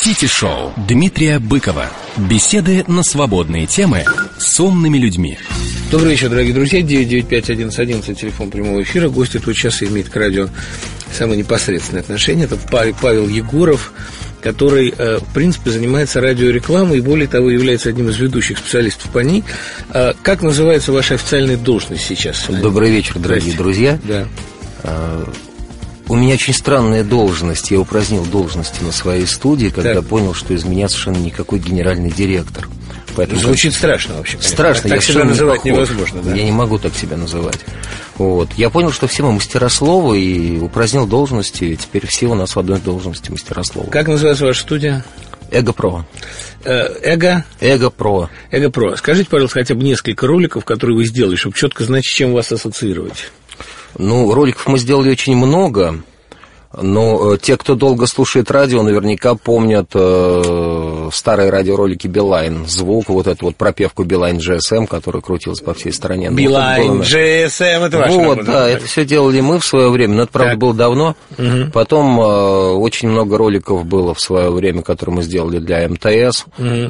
Сити-шоу Дмитрия Быкова. Беседы на свободные темы с умными людьми. Добрый вечер, дорогие друзья. 995-1111, телефон прямого эфира. Гость этого часа имеет к радио самое непосредственное отношение. Это Павел Егоров, который, в принципе, занимается радиорекламой и, более того, является одним из ведущих специалистов по ней. Как называется ваша официальная должность сейчас? Добрый вечер, дорогие друзья. Да. У меня очень странная должность. Я упразднил должности на своей студии, когда понял, что из меня совершенно никакой генеральный директор. Поэтому звучит страшно вообще. Конечно. Страшно. Так себя называть невозможно. Да? Я не могу так себя называть. Вот. Я понял, что все мы мастера слова, и упразднил должности, и теперь все у нас в одной должности мастера слова. Как называется ваша студия? Эго-Про. Эго-Про. Эго-Про. Скажите, пожалуйста, хотя бы несколько роликов, которые вы сделали, чтобы четко знать, с чем вас ассоциировать. Ну, роликов мы сделали очень много, но те, кто долго слушает радио, наверняка помнят старые радиоролики Билайн, звук, вот эту вот пропевку Билайн GSM, которая крутилась по всей стране. Билайн GSM, это ваша работа? Да, это все делали мы в свое время, но это, правда, было давно. Угу. Потом очень много роликов было в свое время, которые мы сделали для МТС. Угу.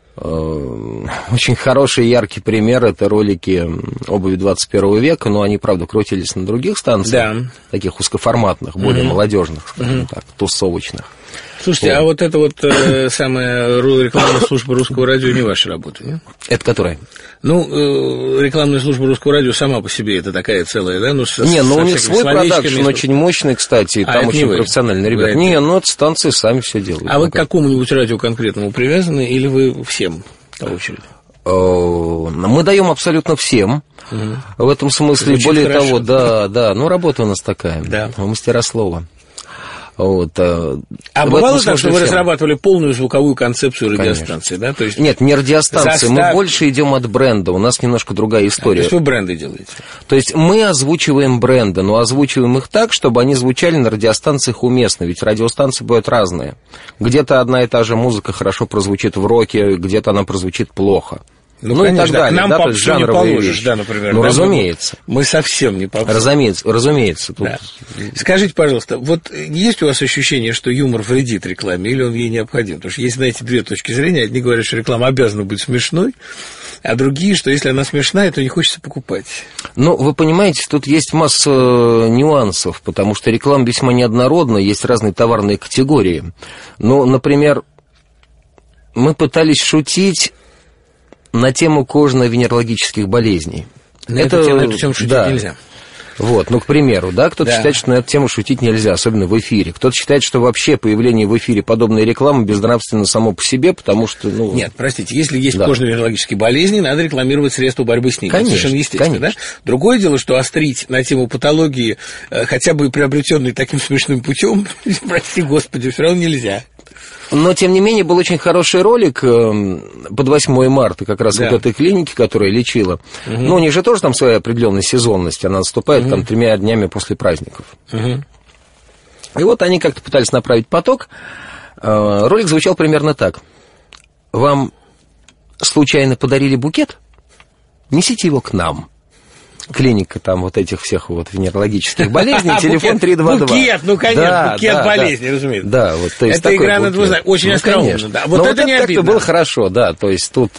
Очень хороший, яркий пример — это ролики обуви 21 века, но они, правда, крутились на других станциях, да, таких узкоформатных, более молодежных, скажем так, тусовочных. Слушайте, а вот это вот самая рекламная служба русского радио не ваша работа, нет? Это которая? Ну, рекламная служба русского радио сама по себе это такая целая, да? Ну, у них свой продакшн очень мощный, кстати, и там очень профессиональные ребята. Не, это станции сами все делают. А вы к какому-нибудь радио конкретному привязаны, или вы всем по очереди? Мы даем абсолютно всем. В этом смысле, более того, да, ну, работа у нас такая, мастера слова. Вот, бывало так, что вы разрабатывали полную звуковую концепцию радиостанции, да? То есть нет, не радиостанции, мы больше идем от бренда, у нас немножко другая история. То есть вы бренды делаете? То есть мы озвучиваем бренды, но озвучиваем их так, чтобы они звучали на радиостанциях уместно, ведь радиостанции бывают разные. Где-то одна и та же музыка хорошо прозвучит в роке, где-то она прозвучит плохо. Ну, конечно, и так далее, к нам да, попсу не положишь, да, например. Ну, разумеется. Мы совсем не попсу. Разумеется. Тут... Да. Скажите, пожалуйста, вот есть у вас ощущение, что юмор вредит рекламе, или он ей необходим? Потому что есть, знаете, две точки зрения. Одни говорят, что реклама обязана быть смешной, а другие, что если она смешная, то не хочется покупать. Ну, вы понимаете, тут есть масса нюансов, потому что реклама весьма неоднородна, есть разные товарные категории. Ну, например, мы пытались шутить на тему кожно-венерологических болезней. На эту тему шутить нельзя. Вот, ну, к примеру, да, кто-то считает, что на эту тему шутить нельзя, особенно в эфире. Кто-то считает, что вообще появление в эфире подобной рекламы безнравственно само по себе, потому что, ну... Нет, простите, если есть кожно-венерологические болезни, надо рекламировать средства борьбы с ними. Конечно, совершенно естественно, конечно. Да? Другое дело, что острить на тему патологии, хотя бы приобретенной таким смешным путем, прости господи, все равно нельзя. Но, тем не менее, был очень хороший ролик под 8 марта, как раз вот этой клиники, которая лечила. Ну, у них же тоже там своя определенная сезонность, она наступает там 3 днями после праздников. И вот они как-то пытались направить поток. Ролик звучал примерно так. Вам случайно подарили букет? Несите его к нам. Клиника там вот этих всех вот венерологических болезней, телефон 322. Букет, ну, конечно, букет болезней, разумеется. Да, вот, то есть это игра на двузнаке, очень остроумно. Да. Вот это не обидно. Как-то было хорошо, да, то есть тут...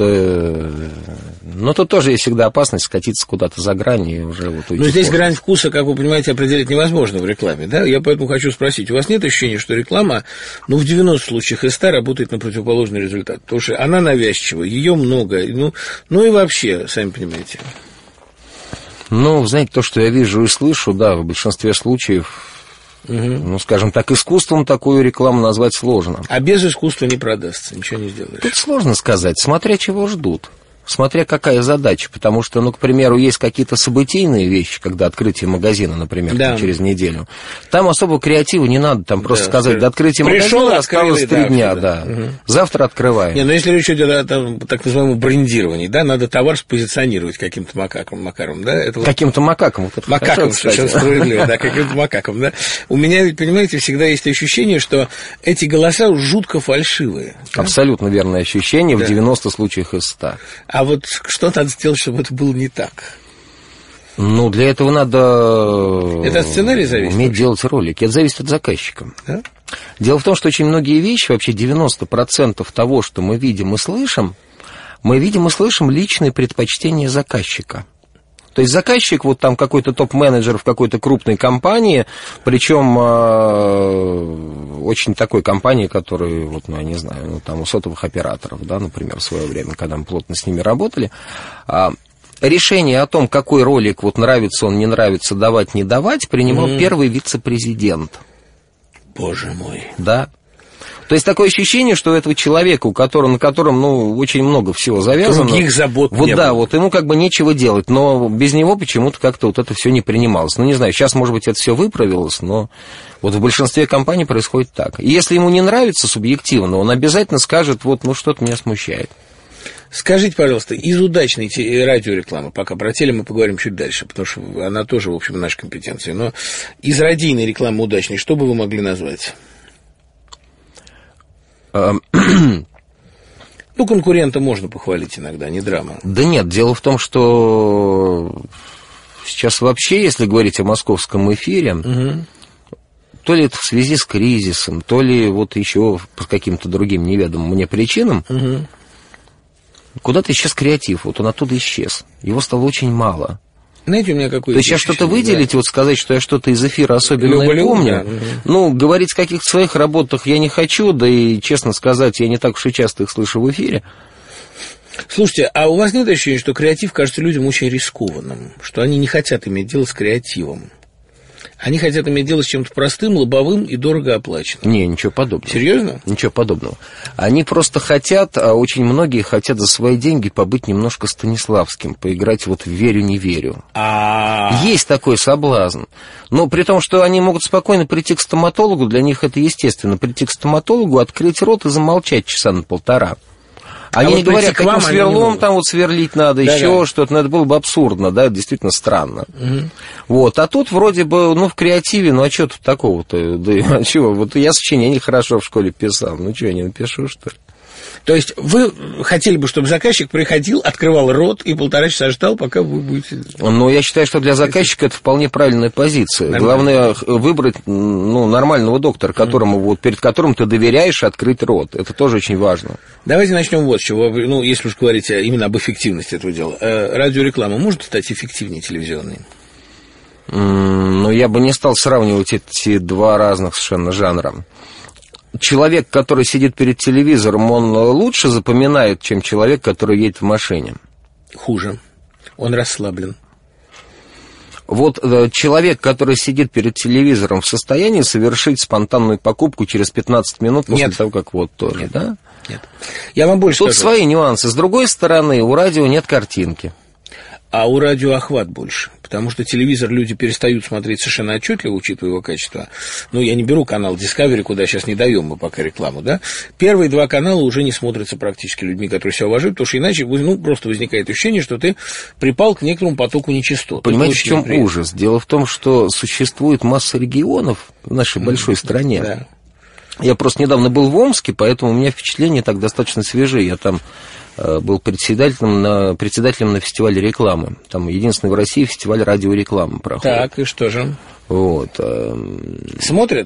Но тут тоже есть всегда опасность скатиться куда-то за грань и уже вот уйти. Но здесь грань вкуса, как вы понимаете, определить невозможно в рекламе, да? Я поэтому хочу спросить, у вас нет ощущения, что реклама, ну, в 90 случаях из 100 работает на противоположный результат? Потому что она навязчива, ее много, ну и вообще, сами понимаете... Ну, знаете, то, что я вижу и слышу, да, в большинстве случаев, ну, скажем так, искусством такую рекламу назвать сложно. А без искусства не продастся, ничего не сделаешь. Тут сложно сказать, смотря чего ждут. Смотря какая задача, потому что, ну, к примеру, есть какие-то событийные вещи, когда открытие магазина, например, через неделю. Там особо креатива не надо, там просто сказать, до открытия магазина осталось 3 дня, завтра открываем. Не, ну, если речь идет о так называемом брендировании, да, надо товар спозиционировать каким-то макаком, да? Это каким-то макаком. Вот макаком, совершенно справедливо, да, каким-то макаком, да. У меня ведь, понимаете, всегда есть ощущение, что эти голоса жутко фальшивые. Абсолютно верное ощущение, в 90 случаях из 100. А вот что надо сделать, чтобы это было не так? Ну, для этого надо это от сценария зависит, уметь делать ролики. Это зависит от заказчика. Да? Дело в том, что очень многие вещи, вообще 90% того, что мы видим и слышим личные предпочтения заказчика. То есть заказчик, вот там какой-то топ-менеджер в какой-то крупной компании, причем очень такой компании, которая, вот, ну, я не знаю, ну, там у сотовых операторов, да, например, в свое время, когда мы плотно с ними работали, решение о том, какой ролик вот нравится он, не нравится, давать, не давать, принимал первый вице-президент. Боже мой. Да. То есть такое ощущение, что у этого человека, на котором, ну, очень много всего завязано. Других забот вот не да, было. вот ему как бы нечего делать, но без него почему-то как-то вот это все не принималось. Ну, не знаю, сейчас, может быть, это все выправилось, но вот в большинстве компаний происходит так. И если ему не нравится субъективно, он обязательно скажет, вот, ну, что-то меня смущает. Скажите, пожалуйста, из удачной радиорекламы, пока про теле мы поговорим чуть дальше, потому что она тоже, в общем, в нашей компетенции, но из радийной рекламы удачной, что бы вы могли назвать? Ну, конкурента можно похвалить иногда, не драма. Да нет, дело в том, что сейчас вообще, если говорить о московском эфире, то ли это в связи с кризисом, то ли вот еще по каким-то другим неведомым мне причинам, куда-то исчез креатив, вот он оттуда исчез. Его стало очень мало. Знаете, у меня какое-то... То есть сейчас что-то выделить, да. Вот сказать, что я что-то из эфира особенно помню, да. Ну, говорить о каких-то своих работах я не хочу, да и, честно сказать, я не так уж и часто их слышу в эфире. Слушайте, а у вас нет ощущения, что креатив кажется людям очень рискованным, что они не хотят иметь дело с креативом? Они хотят иметь дело с чем-то простым, лобовым и дорого оплаченным. Не, ничего подобного. Серьезно? Ничего подобного. Они просто хотят, а очень многие хотят за свои деньги побыть немножко Станиславским, поиграть вот в «верю-не верю». Есть такой соблазн. Но при том, что они могут спокойно прийти к стоматологу, для них это естественно, прийти к стоматологу, открыть рот и замолчать часа на полтора. Они вот не говорят, каким сверлом там вот сверлить надо, еще что-то, но это было бы абсурдно, да, это действительно странно. Вот, а тут вроде бы, ну, в креативе, ну, а что тут такого-то, да, а чего, вот я сочинение хорошо в школе писал, ну, что, я не напишу, что ли? То есть вы хотели бы, чтобы заказчик приходил, открывал рот и 1,5 часа ждал, пока вы будете... Ну, я считаю, что для заказчика это вполне правильная позиция. Нормально. Главное выбрать, ну, нормального доктора, которому, вот, перед которым ты доверяешь, открыть рот. Это тоже очень важно. Давайте начнем вот с чего. Ну, если уж говорить именно об эффективности этого дела. Радиореклама может стать эффективнее телевизионной? Ну, я бы не стал сравнивать эти два разных совершенно жанра. Человек, который сидит перед телевизором, он лучше запоминает, чем человек, который едет в машине? Хуже. Он расслаблен. Вот человек, который сидит перед телевизором, в состоянии совершить спонтанную покупку через 15 минут после того, как вот то, да? Нет. Я вам больше Тут скажу. Свои нюансы. С другой стороны, у радио нет картинки. А у радио охват больше, потому что телевизор люди перестают смотреть совершенно отчетливо, учитывая его качество. Ну, я не беру канал Discovery, куда сейчас не даем мы пока рекламу, да. Первые 2 канала уже не смотрятся практически людьми, которые себя уважают, потому что иначе, ну, просто возникает ощущение, что ты припал к некоторому потоку нечистот. Понимаете, в чем ужас? Дело в том, что существует масса регионов в нашей большой стране. Да. Я просто недавно был в Омске, поэтому у меня впечатления так достаточно свежие. Я там был председателем на фестивале рекламы. Там единственный в России фестиваль радиорекламы проходит. Так, и что же? Вот. Смотрят?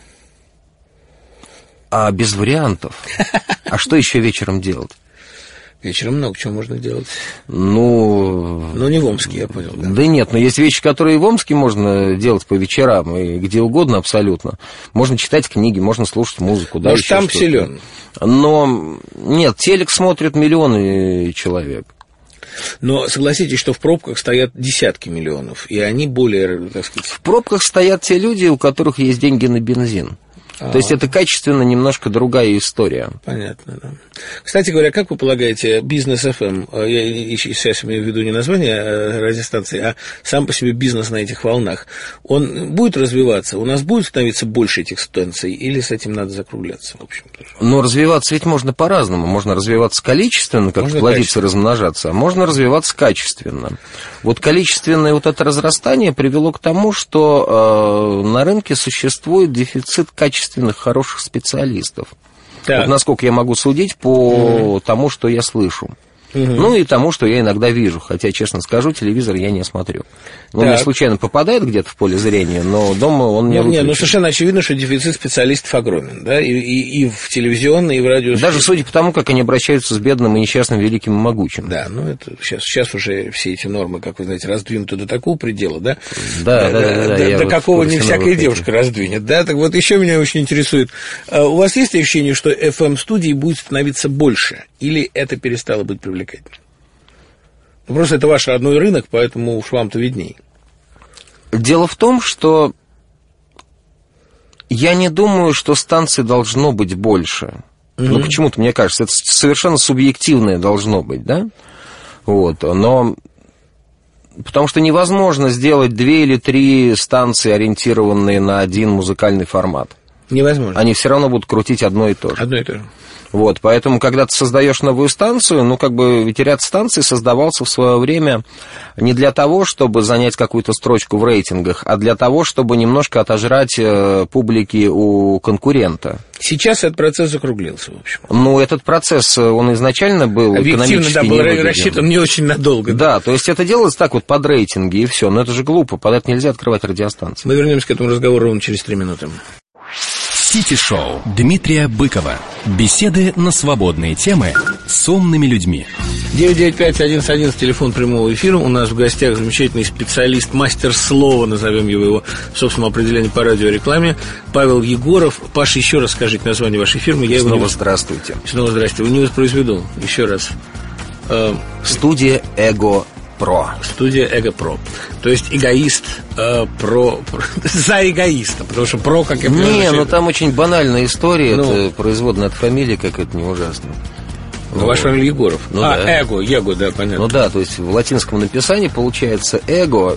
А без вариантов. А что еще вечером делать? Вечером много чего можно делать. Ну, не в Омске, я понял. Да нет, но есть вещи, которые и в Омске можно делать по вечерам, и где угодно абсолютно. Можно читать книги, можно слушать музыку. Может, да, там силен. Но нет, телек смотрят миллионы человек. Но согласитесь, что в пробках стоят десятки миллионов, и они более, так сказать... В пробках стоят те люди, у которых есть деньги на бензин. То есть это качественно немножко другая история. Понятно, да. Кстати говоря, как вы полагаете, бизнес FM, я сейчас имею в виду не название радиостанции, а сам по себе бизнес на этих волнах, он будет развиваться? У нас будет становиться больше этих станций, или с этим надо закругляться, в общем-то? Но развиваться ведь можно по-разному. Можно развиваться количественно, как плодиться, размножаться, а можно развиваться качественно. Вот количественное вот это разрастание привело к тому, что на рынке существует дефицит качественных, хороших специалистов. Вот насколько я могу судить по тому, что я слышу. Ну и тому, что я иногда вижу. Хотя, честно скажу, телевизор я не смотрю. Он мне случайно попадает где-то в поле зрения, но дома он не выключен. Ну, совершенно очевидно, что дефицит специалистов огромен, да, и в телевизионной, и в радио. Даже судя по тому, как они обращаются с бедным и несчастным, великим и могучим. Да, ну это сейчас уже все эти нормы, как вы знаете, раздвинуты до такого предела, да? Да. До какого не всякая девушка раздвинет, да? Так вот, еще меня очень интересует, у вас есть ощущение, что FM-студий будет становиться больше, или это перестало быть привлекательным? Просто это ваш родной рынок, поэтому уж вам-то видней. Дело в том, что я не думаю, что станций должно быть больше. Ну, почему-то, мне кажется, это совершенно субъективное должно быть, да? Вот, но... Потому что невозможно сделать 2 или 3 станции, ориентированные на один музыкальный формат. Невозможно. Они все равно будут крутить одно и то же. Одно и то же. Вот, поэтому, когда ты создаешь новую станцию, ну, как бы, ведь ряд станций создавался в свое время не для того, чтобы занять какую-то строчку в рейтингах, а для того, чтобы немножко отожрать публики у конкурента. Сейчас этот процесс закруглился, в общем. Ну, этот процесс, он изначально был экономически да, был рассчитан не очень надолго. Да, то есть это делалось так вот под рейтинги, и все. Но это же глупо, под это нельзя открывать радиостанции. Мы вернемся к этому разговору ровно через 3 минуты. Сити-шоу Дмитрия Быкова. Беседы на свободные темы с умными людьми. 995-1111, телефон прямого эфира. У нас в гостях замечательный специалист, мастер слова, назовем его в собственном определении по радиорекламе, Павел Егоров. Паша, еще раз скажите название вашей фирмы. Снова здравствуйте. Снова здравствуйте. Вы не воспроизведу. Еще раз. Студия «Эго Про». Студия «Эго Про». То есть эгоист за эгоиста, потому что «про», как я понимаю... Не, ну там очень банальная история, это производная от фамилии, как это не ужасно. Ну, ваша фамилия Егоров. Ну, да. Эго, да, понятно. Ну да, то есть в латинском написании получается «эго»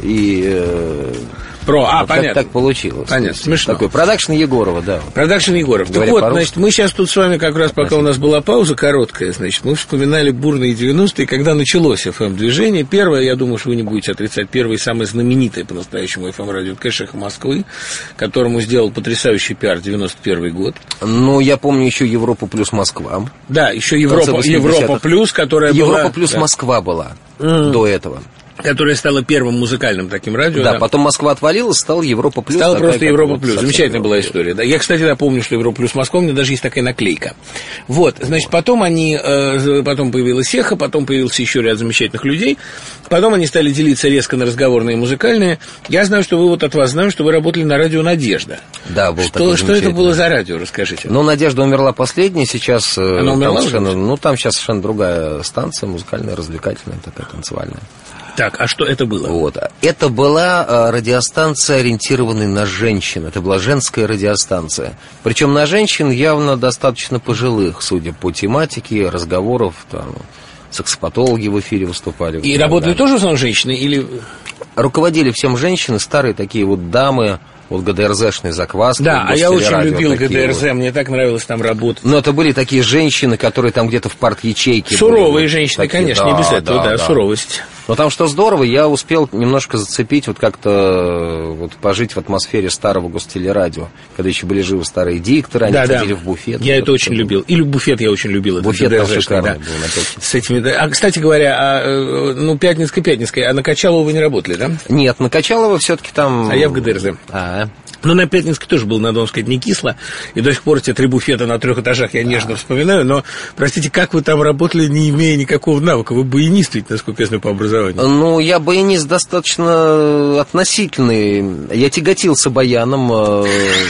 и... Про, вот понятно. Так получилось. Понятно, смешно. Такой продакшн Егорова, да. Продакшн Егоров. Так вот, значит, мы сейчас тут с вами как раз, пока у нас была пауза короткая, значит, мы вспоминали бурные 90-е, когда началось FM-движение. Первое, я думаю, что вы не будете отрицать, первое и самое знаменитое по-настоящему FM-радио, конечно, «Эхо Москвы», которому сделал потрясающий пиар 91 год. Ну, я помню еще «Европа плюс Москва». Да, еще Европа плюс, которая была... Европа плюс Москва была до этого. Которая стала первым музыкальным таким радио. Да, потом Москва отвалилась, стала Европа плюс. Стала просто Европа плюс. Замечательная была история. Да. Я, кстати, помню, что Европа плюс Москва, у меня даже есть такая наклейка. Вот, значит, потом появилась «Эхо», потом появился еще ряд замечательных людей. Потом они стали делиться резко на разговорные и музыкальные. Я знаю, что от вас знаю, что вы работали на радио «Надежда». Да, был такой. Что это было за радио, расскажите. Ну, «Надежда» умерла последней, сейчас... Она умерла уже? Ну, там сейчас совершенно другая станция, музыкальная, развлекательная, такая танцевальная. Так, а что это было? Вот. Это была радиостанция, ориентированная на женщин. Это была женская радиостанция. Причем на женщин явно достаточно пожилых, судя по тематике, разговоров, там, саксофонологи в эфире выступали. И работали тоже в основном женщины? Или... Руководили всем женщины, старые такие вот дамы, вот ГДРЗшные закваски. Да, а я очень любил ГДРЗ, вот. Мне так нравилось там работать. Но это были такие женщины, которые там где-то в парт-ячейке. Суровые были, женщины, такие, конечно, не без этого, да, суровость. Но там что здорово, я успел немножко зацепить, вот как-то вот пожить в атмосфере старого гостелерадио, когда еще были живы старые дикторы, они ходили в буфет. Я это очень любил. Или буфет я очень любил. Буфет там шикарный был. С этими, да. А, кстати говоря, Пятницкая, а на Качалово вы не работали, да? Нет, на Качалово все-таки там... А я в ГДРЗ. Но на Пятницкой тоже было, надо вам сказать, не кисло. И до сих пор эти 3 буфета на 3 этажах я нежно вспоминаю. Но, простите, как вы там работали, не имея никакого навыка? Вы баянист ведь, насколько я знаю, по образованию. Ну, я баянист достаточно относительный. Я тяготился баяном.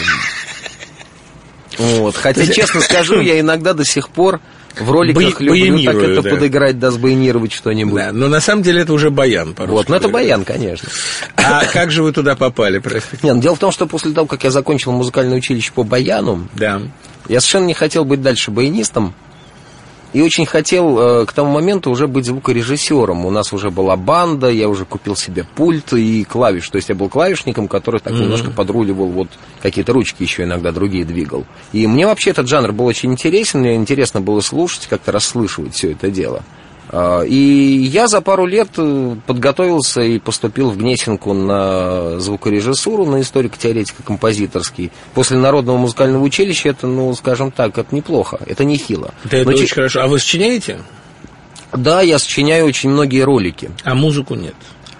Вот. Хотя, честно скажу, я иногда до сих пор... В роликах люблю так это подыграть, сбаянировать что-нибудь. Да, но на самом деле это уже баян. Вот, ну это баян, конечно. А как же вы туда попали, простите? Нет, дело в том, что после того, как я закончил музыкальное училище по баяну, я совершенно не хотел быть дальше баянистом. И очень хотел к тому моменту уже быть звукорежиссером. У нас уже была банда, я уже купил себе пульт и клавиш. То есть я был клавишником, который так немножко подруливал, вот какие-то ручки еще иногда другие двигал. И мне вообще этот жанр был очень интересен, мне интересно было слушать, как-то расслышивать все это дело. И я за пару лет подготовился и поступил в Гнесинку на звукорежиссуру, на историко-теоретико-композиторский. После Народного музыкального училища это, ну, скажем так, это неплохо, это нехило. Да, это очень хорошо. А вы сочиняете? Да, я сочиняю очень многие ролики. А музыку нет?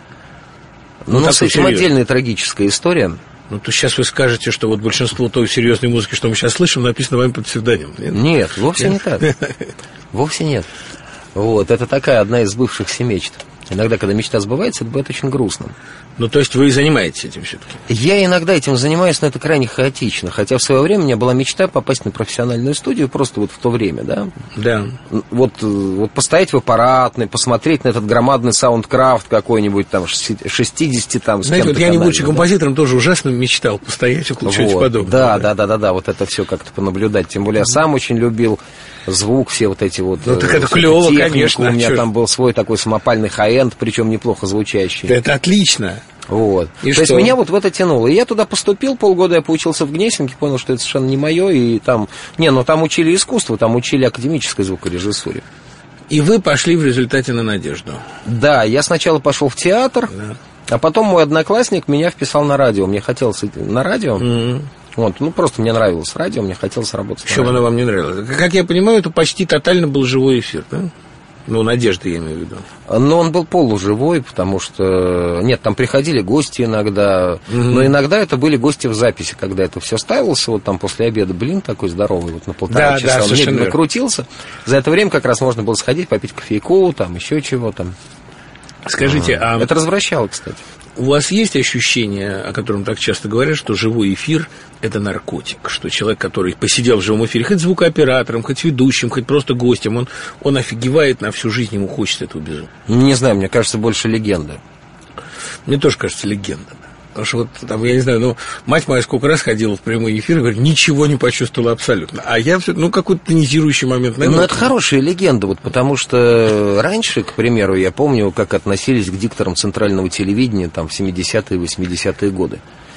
Ну, с этим отдельная трагическая история. Ну, то сейчас вы скажете, что вот большинство той серьезной музыки, что мы сейчас слышим, написано вами под псевдонимом. Нет, вовсе не так. Вовсе нет. Вот, это такая одна из сбывшихся мечт. Иногда, когда мечта сбывается, это бывает очень грустно. Ну, то есть вы и занимаетесь этим все-таки? Я иногда этим занимаюсь, но это крайне хаотично. Хотя в свое время у меня была мечта попасть на профессиональную студию просто вот в то время, да? Да. Вот постоять в аппаратной, посмотреть на этот громадный саундкрафт какой-нибудь там 60 там с знаете, кем-то. Вот я, не будучи композитором, тоже ужасно мечтал постоять около чего-нибудь подобного. Да, вот это все как-то понаблюдать. Тем более я сам очень любил звук, все вот эти вот... Ну, так это клево, конечно. У меня там был свой такой самопальный хай-энд, причем неплохо звучащий. Это отлично. Вот. И то есть меня вот в это тянуло. И я туда поступил, полгода я поучился в Гнесинке, понял, что это совершенно не мое, и там... там учили искусство, там учили академической звукорежиссуре. И вы пошли в результате на «Надежду». Да, я сначала пошел в театр, а потом мой одноклассник меня вписал на радио. Мне хотелось на радио. Вот, просто мне нравилось радио, мне хотелось работать. Еще оно вам не нравилось. Как я понимаю, это почти тотально был живой эфир, да? Ну, «Надежда», я имею в виду. Но он был полуживой, потому что... Нет, там приходили гости иногда, но иногда это были гости в записи, когда это все ставилось, вот там после обеда блин такой здоровый, вот на полтора часа он медленно крутился. За это время как раз можно было сходить, попить кофейку, там еще чего там. Скажите, это развращало, кстати. У вас есть ощущение, о котором так часто говорят, что живой эфир – это наркотик, что человек, который посидел в живом эфире, хоть звукооператором, хоть ведущим, хоть просто гостем, он офигевает на всю жизнь, ему хочется этого безумно? Не знаю, мне кажется, больше легенда. Мне тоже кажется, легенда. Потому что вот там, я не знаю, мать моя сколько раз ходила в прямой эфир и говорит, ничего не почувствовала абсолютно. А я все, какой-то тонизирующий момент. Ну, это хорошая легенда, вот, потому что раньше, к примеру, я помню, как относились к дикторам центрального телевидения там, в 70-е и 80-е годы.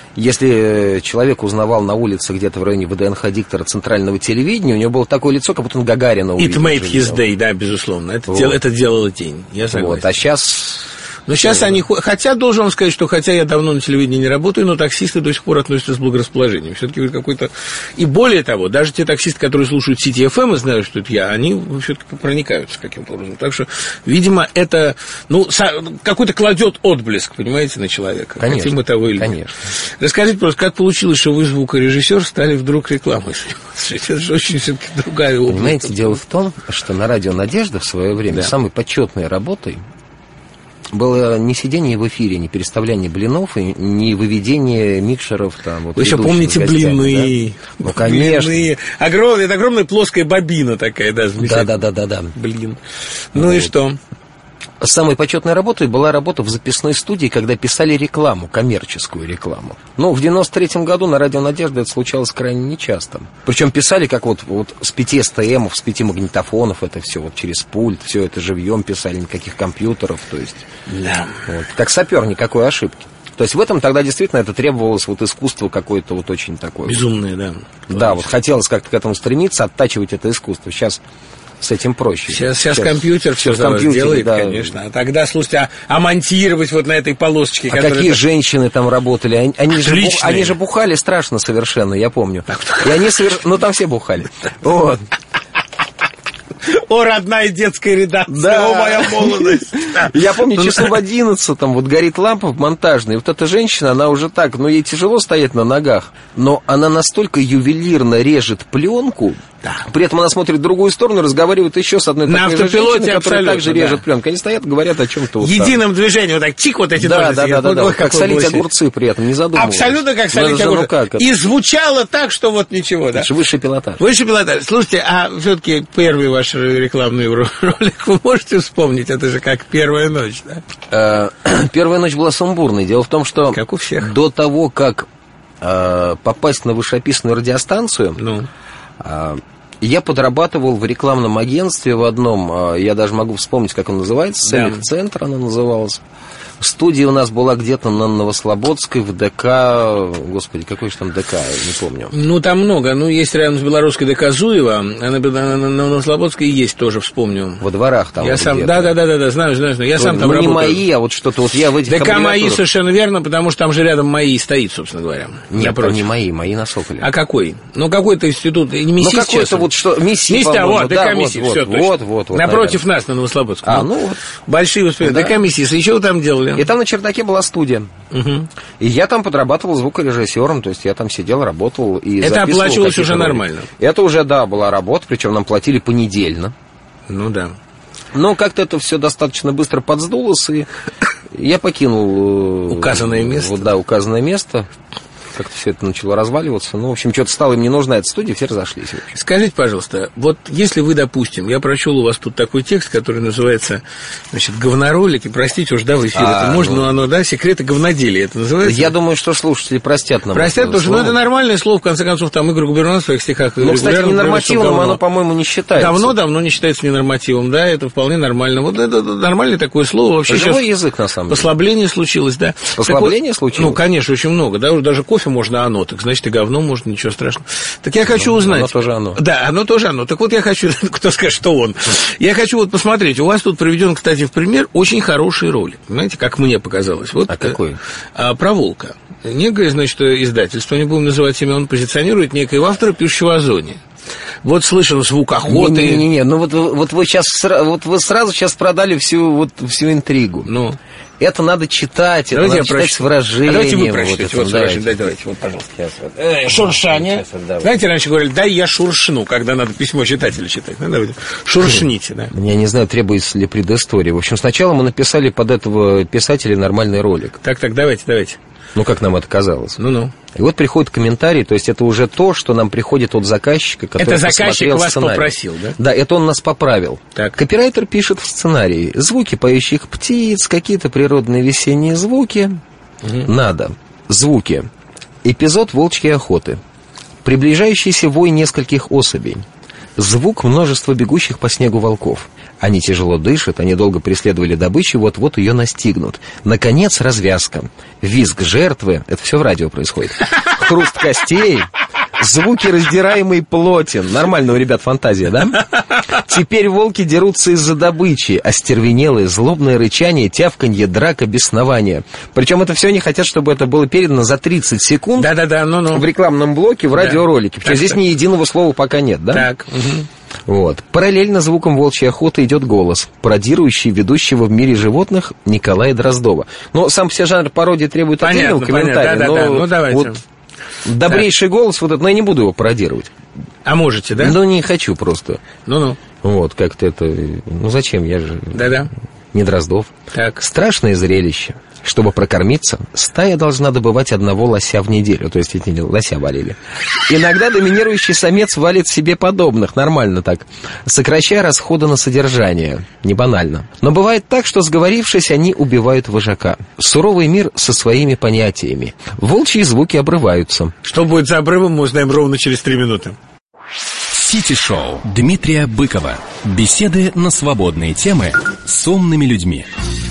Если человек узнавал на улице где-то в районе ВДНХ диктора центрального телевидения, у него было такое лицо, как будто он Гагарина увидел. It made his day, да, безусловно. Это делало день, я согласен. Вот, а сейчас... Но сейчас они... Хотя, должен вам сказать, что хотя я давно на телевидении не работаю, но таксисты до сих пор относятся с благорасположением. Все-таки какой-то... И более того, даже те таксисты, которые слушают City FM и знают, что это я, они все-таки проникаются каким-то образом. Так что, видимо, это... какой-то кладет отблеск, понимаете, на человека. Конечно, хотим мы того или нет. Конечно. Расскажите просто, как получилось, что вы, звукорежиссер, стали вдруг рекламой сниматься? Это же очень все-таки другая область. Понимаете, дело в том, что на радио «Надежда» в свое время самой почетной работой было не сидение в эфире, не переставляние блинов, и не выведение микшеров там. Вы еще помните гостями, блины? Да? Ну, конечно. Блины. Это огромная плоская бобина такая, да, замечательная. Да. Блин. Ну и что? Самой почетной работой была работа в записной студии, когда писали рекламу, коммерческую рекламу. В 93-м году на радио «Надежда» это случалось крайне нечасто. Причем писали как вот с 5 СТМов, с 5 магнитофонов, это все вот через пульт, все это живьем писали, никаких компьютеров, то есть... Да. Вот, как сапер, никакой ошибки. То есть в этом тогда действительно это требовалось вот искусство какое-то вот очень такое. Безумное, да. Да, вот хотелось как-то к этому стремиться, оттачивать это искусство. Сейчас с этим проще. Сейчас компьютер все за вас делает, да. Конечно. А тогда, слушайте, монтировать вот на этой полосочке... какие женщины там работали? Они же бухали страшно совершенно, я помню. И они там все бухали. Вот. О, родная детская редакция, о, моя молодость. Я помню, часов в 11 там вот горит лампа в монтажной, и вот эта женщина, она уже так, ей тяжело стоять на ногах, но она настолько ювелирно режет пленку, при этом она смотрит в другую сторону, разговаривает еще с одной такой же женщиной, которая также режет пленку. Они стоят, говорят о чем-то вот единым движением, вот так, чик, вот эти ножницы. Да, как солить огурцы при этом, не задумываясь. Абсолютно как солить огурцы. И звучало так, что вот ничего, да. Это же высший пилотаж. Высший пилотаж. Слушайте, а все-таки первый ваш рекламный ролик вы можете вспомнить? Это же как «Первая ночь», да? «Первая ночь» была сумбурной. Дело в том, что как у всех. До того, как попасть на вышеописанную радиостанцию, я подрабатывал в рекламном агентстве в одном, я даже могу вспомнить, как он называется, «Совет-центр» оно называлось. Студия у нас была где-то на Новослободской, в ДК... Господи, какой же там ДК, я не помню. Ну, там много. Ну, есть рядом с белорусской ДК Зуева, а на Новослободской есть тоже, вспомню. Во дворах там. Я сам... Да, знаю. Я сам там работаю. Не мои, а вот что-то вот я в этих ДК мои, совершенно верно, потому что там же рядом мои стоит, собственно говоря. Нет, там не мои на Соколе. А какой? Ну, какой-то институт, не МИСИС, ну, какой-то вот что, МИСИС, вот, ДК МИСИС, все, вот. Напротив нас, на Новослободской. Вот. Большие успехи. ДК МИСИС, и что вы там делали? И там на чердаке была студия. Угу. И я там подрабатывал звукорежиссером, то есть я там сидел, работал и это оплачивалось уже нормально? Это уже, да, была работа, причем нам платили понедельно. Ну, да. Но как-то это все достаточно быстро подсдулось, и я покинул... Указанное место? Да, указанное место. Как-то все это начало разваливаться. Ну, в общем, что-то стало им не нужна эта студия, все разошлись. Скажите, пожалуйста, вот если вы, допустим, я прочел у вас тут такой текст, который называется, значит, говноролики, простите уж, да, в эфире это можно, но оно, да, секреты говноделия, это называется? Я думаю, что слушатели простят нам. Простят, потому что, это нормальное слово, в конце концов, там Игорь Губернатор в своих стихах. Ну, кстати, ненормативным оно, по-моему, не считается. Давно не считается ненормативом, да, это вполне нормально. Вот это нормальное такое слово. Вообще живой сейчас язык, на самом деле. Послабление случилось, да. Послабление случилось? Ну, конечно, очень много, да, даже кофе можно оно, так значит, и говно можно, ничего страшного. Так я хочу узнать... Оно тоже оно. Да, оно тоже оно. Так вот я хочу... Кто скажет, что он? Я хочу вот посмотреть. У вас тут приведен, кстати, в пример очень хороший ролик. Понимаете, как мне показалось. Вот, какой? Про волка. Некое, значит, издательство, не будем называть имя, он позиционирует некоего автора, пишущего о зоне. Вот слышен звук охоты. Не, ну вот вы сейчас, вот вы сразу сейчас продали всю интригу. Ну... Это надо читать, это давайте надо читать с выражением. Давайте вы прочтете, вот давайте, вот, пожалуйста. Шуршание. Знаете, раньше говорили, дай я шуршну, когда надо письмо читателя читать. Ну, давайте. Шуршните, да. Я не знаю, требуется ли предыстория. В общем, сначала мы написали под этого писателя нормальный ролик. Так, давайте. Ну, как нам это казалось. Ну. И вот приходит комментарий, то есть это уже то, что нам приходит от заказчика, который посмотрел сценарий. Это заказчик вас попросил, да? Да, это он нас поправил. Так. Копирайтер пишет в сценарии: звуки поющих птиц, какие-то природные весенние звуки. Надо. Звуки. Эпизод волчьей охоты. Приближающийся вой нескольких особей. Звук множества бегущих по снегу волков. Они тяжело дышат, они долго преследовали добычу, вот-вот ее настигнут. Наконец, развязка. Визг жертвы, это все в радио происходит. Хруст костей, звуки раздираемой плоти. Нормально у ребят фантазия, да? Теперь волки дерутся из-за добычи. Остервенелые, злобное рычание, тявканье, драка, беснование. Причем это все они хотят, чтобы это было передано за 30 секунд. Да, в рекламном блоке, в радиоролике. Причем здесь ни единого слова пока нет, да? Так. Вот. Параллельно звуком волчьей охоты идет голос, пародирующий ведущего в мире животных Николая Дроздова. Но сам все жанр пародии требует отдельного комментария. Да. Ну, давайте. Вот добрейший голос, вот это, но я не буду его пародировать. А можете, да? Ну, не хочу просто. Ну. Вот, как-то это... Ну, зачем? Я же... Да. Не Дроздов. Так. Страшное зрелище. Чтобы прокормиться, стая должна добывать одного лося в неделю. То есть эти лося валили. Иногда доминирующий самец валит себе подобных. Нормально так. Сокращая расходы на содержание. Не банально. Но бывает так, что, сговорившись, они убивают вожака. Суровый мир со своими понятиями. Волчьи звуки обрываются. Что будет за обрывом, мы узнаем ровно через 3 минуты. Сити-шоу Дмитрия Быкова. Беседы на свободные темы с умными людьми.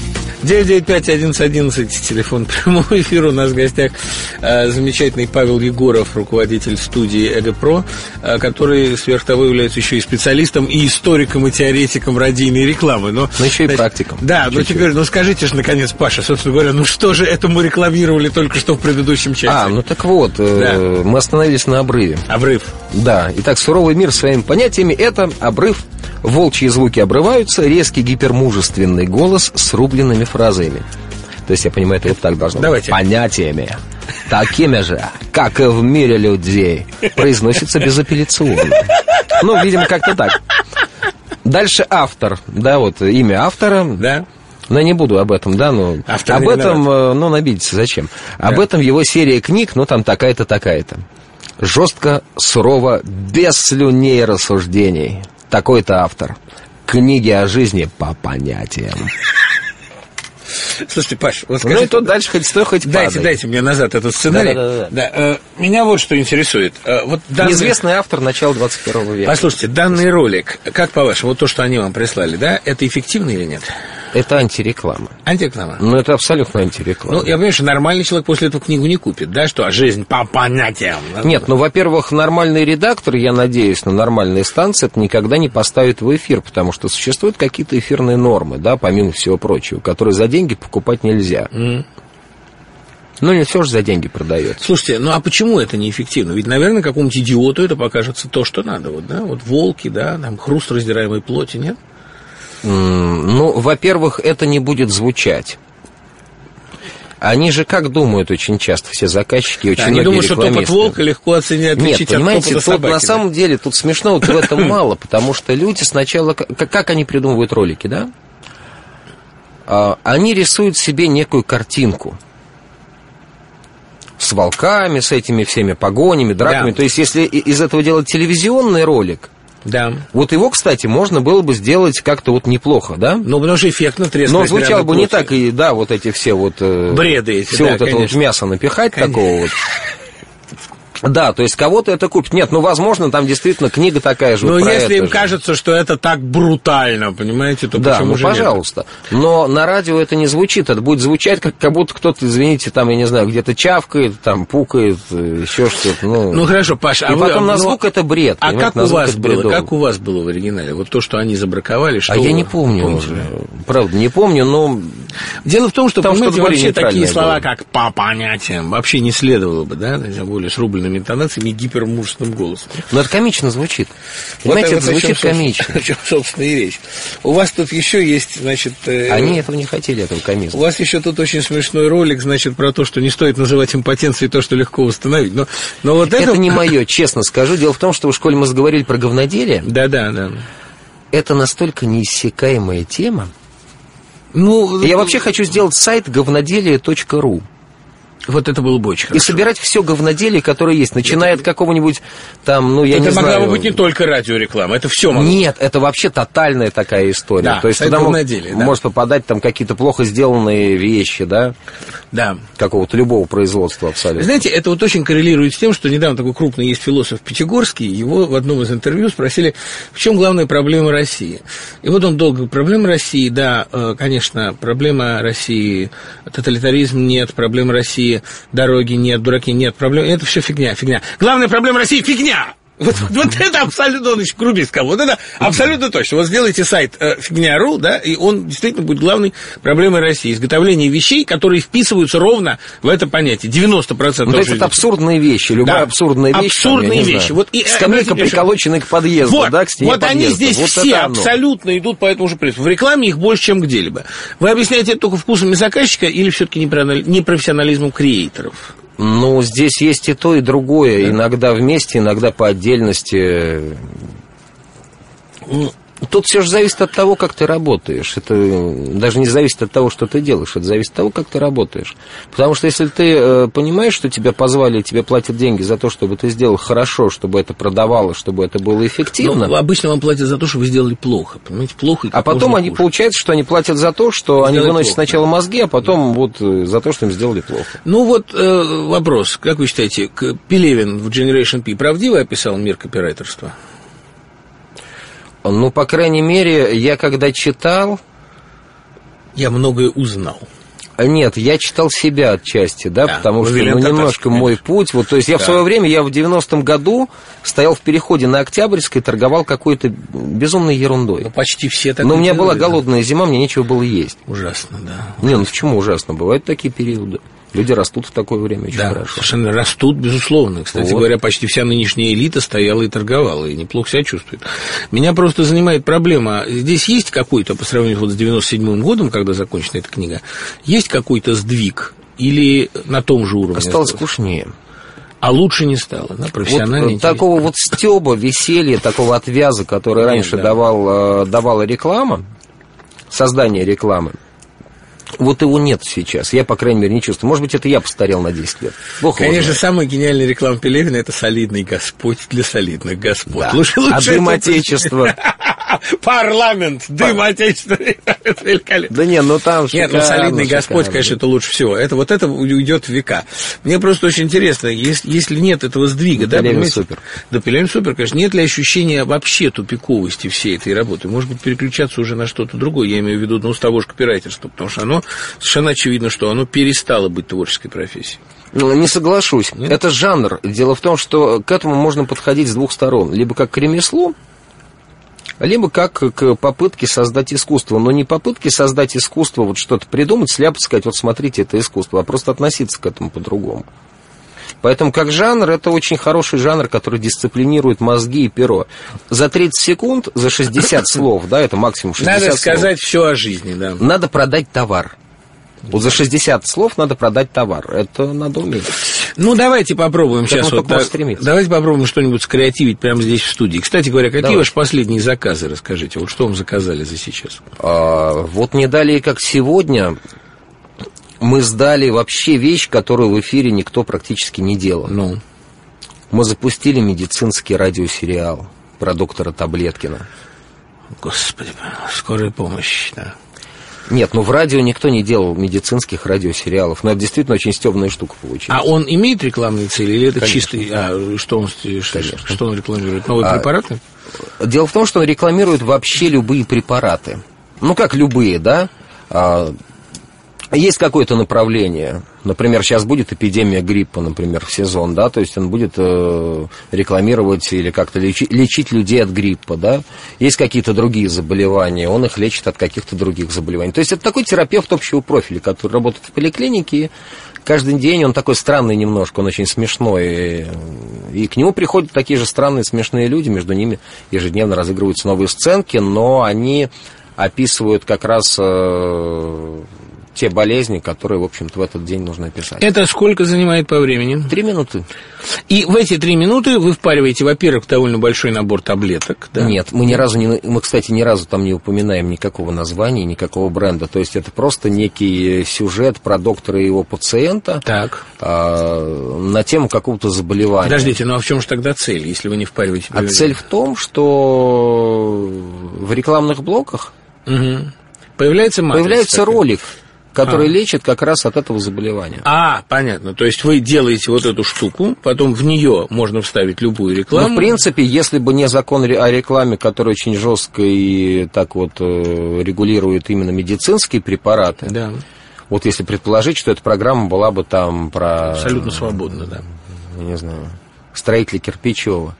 995-1111, телефон прямого эфира. У нас в гостях замечательный Павел Егоров, руководитель студии «Эго-Про», который сверх того является еще и специалистом, и историком, и теоретиком радийной рекламы. Но еще и практиком. Да, но теперь, скажите же, наконец, Паша, собственно говоря, что же это мы рекламировали только что в предыдущем часе? Так вот, мы остановились на обрыве. Обрыв. Да, итак, суровый мир своими понятиями — это обрыв. Волчьи звуки обрываются, резкий гипермужественный голос с рубленными фразами. То есть, я понимаю, это вот так должно быть. Понятиями, такими же, как и в мире людей, произносится безапелляционно. Видимо, как-то так. Дальше автор. Да, вот имя автора. Да. Но я не буду об этом, да, но автор об этом, набидится, зачем? Да. Об этом его серия книг, там такая-то, такая-то. Жестко, сурово, без слюней рассуждений. Такой-то автор. Книги о жизни по понятиям. Слушайте, Паш, вот скажите... и тут дальше хоть стой, хоть падай. Дайте мне назад этот сценарий. Да. Меня вот что интересует. Неизвестный автор начала 21 века. Послушайте, данный ролик, как по-вашему, вот то, что они вам прислали, да, это эффективно или нет? Это антиреклама. Антиреклама? Ну, это абсолютно антиреклама. Ну, я понимаю, что нормальный человек после этого книгу не купит, да, что жизнь по понятиям. Нет, ну, во-первых, нормальный редактор, я надеюсь, на нормальные станции это никогда не поставит в эфир, потому что существуют какие-то эфирные нормы, да, помимо всего прочего, которые за деньги покупать нельзя. Ну, не все же за деньги продается. Слушайте, ну а почему это неэффективно? Ведь, наверное, какому-нибудь идиоту это покажется то, что надо. Вот, да? Вот волки, да, там хруст раздираемой плоти, нет? Ну, во-первых, это не будет звучать. Они же как думают очень часто, все заказчики, очень многие думают, рекламисты. Что топот волка легко оценить, отличить от топота собаки. На самом деле, тут смешно в этом мало, потому что люди сначала... Как они придумывают ролики, да? Они рисуют себе некую картинку. С волками, с этими всеми погонями, драками. Да. То есть, если из этого делать телевизионный ролик, да. Вот его, кстати, можно было бы сделать как-то вот неплохо, да? Ну, потому что эффектно трескать. Но звучало бы не так, и да, вот эти все вот... Бреды эти, все да, вот конечно. Это вот мясо напихать, конечно. Такого вот... Да, то есть кого-то это купит. Нет, ну, возможно, там действительно книга такая же. Но вот если им кажется, что это так брутально, понимаете, то да, почему ну, же пожалуйста. Нет? Но на радио это не звучит. Это будет звучать, как будто кто-то, извините, там, я не знаю, где-то чавкает, там, пукает, еще что-то. Ну, хорошо, Паша. И потом на звук это бред. А как у вас было? Как у вас было в оригинале? Вот то, что они забраковали, что... А я не помню уже. Правда, не помню, но... Дело в том, что, понимаете, вообще такие слова, как «по понятиям», вообще не следовало бы, да, тем более с рубленными интонациями и гипермужественным голосом. Но это комично звучит. Понимаете, это звучит комично. О чем, собственно, и речь. У вас тут еще есть, значит... Они этого не хотели, этого комизма. У вас еще тут очень смешной ролик, значит, про то, что не стоит называть импотенцией то, что легко восстановить. Но вот это не мое, честно скажу. Дело в том, что в школе мы заговорили про говноделие. Да. Это настолько неиссякаемая тема. Ну, я вообще хочу сделать сайт говноделие.ру. Вот это было бы очень хорошо. И собирать все говноделие, которое есть, начиная от какого-нибудь там, ну, я не знаю... Это могла бы быть не только радиореклама, это все могло. Нет, это вообще тотальная такая история. Да, то есть туда может попадать там какие-то плохо сделанные вещи, да? Да. Какого-то любого производства абсолютно. Знаете, это вот очень коррелирует с тем, что недавно такой крупный есть философ Пятигорский, его в одном из интервью спросили, в чем главная проблема России. И вот он долго говорит, проблема России, да, конечно, проблема России, тоталитаризм нет, проблема России, дороги нет, дураки нет, проблем. Это все фигня. Главная проблема России – фигня! Вот это абсолютно, он еще грубее сказал, вот это абсолютно точно. Вот сделайте сайт фигня.ру, да, и он действительно будет главной проблемой России. Изготовление вещей, которые вписываются ровно в это понятие. 90%. Ну, то есть это абсурдные вещи, любая абсурдная вещь. Абсурдные вещи. Вот, скамейка, приколоченная к подъезду, вот, да, к стене вот подъезда. Они здесь вот все абсолютно идут по этому же принципу. В рекламе их больше, чем где-либо. Вы объясняете это только вкусами заказчика или все-таки непрофессионализмом креаторов? Ну, здесь есть и то, и другое. Да. Иногда вместе, иногда по отдельности. Тут все же зависит от того, как ты работаешь. Это даже не зависит от того, что ты делаешь. Это зависит от того, как ты работаешь. Потому что если ты понимаешь, что тебя позвали, тебе платят деньги за то, чтобы ты сделал хорошо, чтобы это продавалось, чтобы это было эффективно. Но обычно вам платят за то, что вы сделали плохо. Понимаете, плохо. А потом они, получается, что они платят за то, что они выносят сначала мозги, а потом вот за то, что им сделали плохо. Ну вот вопрос. Как вы считаете, Пелевин в Generation P правдиво описал мир копирайтерства? Ну, по крайней мере, я когда читал... Я многое узнал. Нет, я читал себя отчасти, да, потому что немножко мой путь. Вот, то есть я в свое время, я в 90-м году стоял в переходе на Октябрьской и торговал какой-то безумной ерундой. Ну, почти все так. Но у меня была голодная зима, мне нечего было есть. Ужасно, да. Не, ну почему ужасно? Бывают такие периоды. Люди растут в такое время очень хорошо. Совершенно растут, безусловно. Кстати говоря, почти вся нынешняя элита стояла и торговала, и неплохо себя чувствует. Меня просто занимает проблема. Здесь есть какой-то, по сравнению вот с 97-м годом, когда закончена эта книга, есть какой-то сдвиг? Или на том же уровне? Стало скучнее. А лучше не стало, да, профессионально. Вот такого вот стёба, веселья, такого отвяза, который раньше давала реклама, создание рекламы, вот его нет сейчас. Я, по крайней мере, не чувствую. Может быть, это я постарел на 10 лет. Конечно, самая гениальная реклама Пелевина – это солидный Господь для солидных господ. Да. А дым Отечества. Парламент, дым отечественный. Это великолепно. Да нет, ну там нет, ну солидный Господь, конечно, это лучше всего. Это уйдет в века. Мне просто очень интересно, если нет этого сдвига, да, супер. Да, Пелевин супер, конечно. Нет ли ощущения вообще тупиковости всей этой работы? Может быть, переключаться уже на что-то другое? Я имею в виду, с того же копирайтерства, потому что оно совершенно очевидно, что оно перестало быть творческой профессией. Не соглашусь. Нет? Это жанр. Дело в том, что к этому можно подходить с двух сторон. Либо как к ремеслу, либо как к попытке создать искусство. Но не попытке создать искусство, вот что-то придумать, сляпать, сказать, вот смотрите, это искусство, а просто относиться к этому по-другому. Поэтому как жанр, это очень хороший жанр, который дисциплинирует мозги и перо. За 30 секунд, за 60 слов, да, это максимум 60 слов. Надо сказать все о жизни, да. Надо продать товар. Вот за 60 слов надо продать товар. Это надо уметь. Ну, давайте попробуем сейчас. Давайте попробуем что-нибудь скреативить прямо здесь в студии. Кстати говоря, какие ваши последние заказы, расскажите? Вот что вам заказали за сейчас? Вот не далее, как сегодня, мы сдали вообще вещь, которую в эфире никто практически не делал. Ну? Мы запустили медицинский радиосериал про доктора Таблеткина. Господи, скорая помощь, да. Нет, в радио никто не делал медицинских радиосериалов. Но это действительно очень стёбная штука получилась. А он имеет рекламные цели или это Конечно. чистый... Что он рекламирует? Новые препараты? Дело в том, что он рекламирует вообще любые препараты. Ну, как любые, да? Есть какое-то направление. Например, сейчас будет эпидемия гриппа, например, в сезон, да, то есть он будет рекламировать или как-то лечить людей от гриппа, да. Есть какие-то другие заболевания, он их лечит от каких-то других заболеваний. То есть это такой терапевт общего профиля, который работает в поликлинике, и каждый день он такой странный немножко, он очень смешной, и к нему приходят такие же странные, смешные люди, между ними ежедневно разыгрываются новые сценки, но они описывают как раз... те болезни, которые, в общем-то, в этот день нужно описать. Это сколько занимает по времени? 3 минуты. И в эти 3 минуты вы впариваете, во-первых, довольно большой набор таблеток. Да? Нет, мы, кстати, ни разу там не упоминаем никакого названия, никакого бренда. То есть это просто некий сюжет про доктора и его пациента. Так. На тему какого-то заболевания. Подождите, а в чем же тогда цель, если вы не впариваете? А цель в том, что в рекламных блоках появляется ролик, который лечит как раз от этого заболевания. Понятно. То есть вы делаете вот эту штуку, потом в нее можно вставить любую рекламу. Ну, в принципе, если бы не закон о рекламе, который очень жестко и так вот регулирует именно медицинские препараты, да. Вот если предположить, что эта программа была бы там про... Абсолютно свободно, да. Я не знаю, строителя Кирпичева.